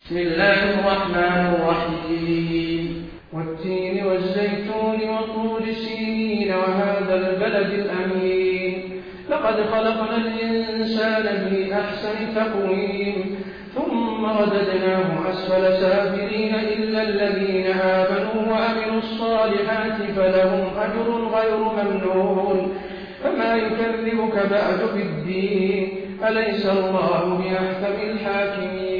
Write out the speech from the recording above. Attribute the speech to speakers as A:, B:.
A: بسم الله الرحمن الرحيم والتين والزيتون وطور سينين وهذا البلد الأمين لقد خلقنا الإنسان في أحسن تقويم ثم رددناه أسفل سافلين إلا الذين آمنوا وعملوا الصالحات فلهم أجر غير ممنون فما يكذبك بعد بالدين أليس الله بأحكم الحاكمين